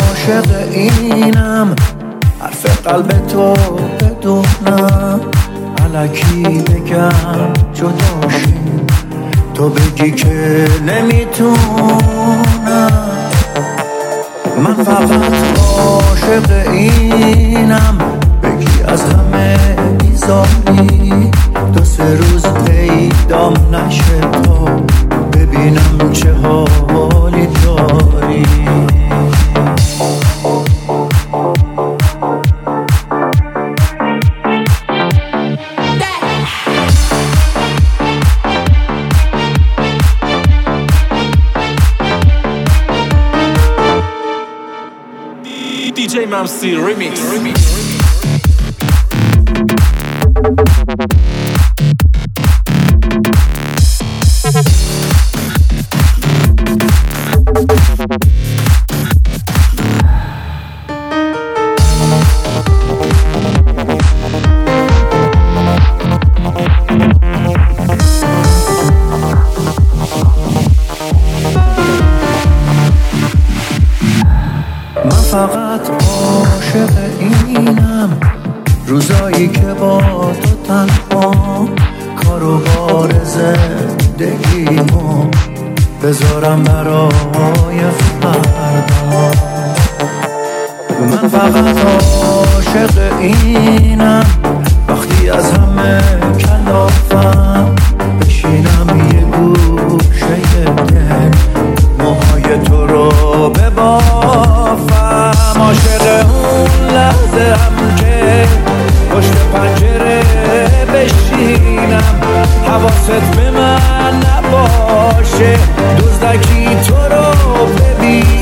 عاشق اینم، حرف قلب تو بدونم، الکی بگم جداشیم، تو بگی که نمیتونم. من فقط عاشق اینم، بگی از همه بیزاری، 2-3 روز پیدام نشه تا ببینم چه حالی داری. DJ Mamsi Remix. من فقط عاشق اینم، روزایی که با تو تنها، کار و بار زندگیمو بذارم برای فردا. من فقط عاشق اینم، وقتی از همه کلافم بشینم یه گوشه دل، موهای تو رو ببافم. عاشق اون لحظه هم که پشت پنجره بشینم، حواست به من نباشه، دزدکی تو رو ببین.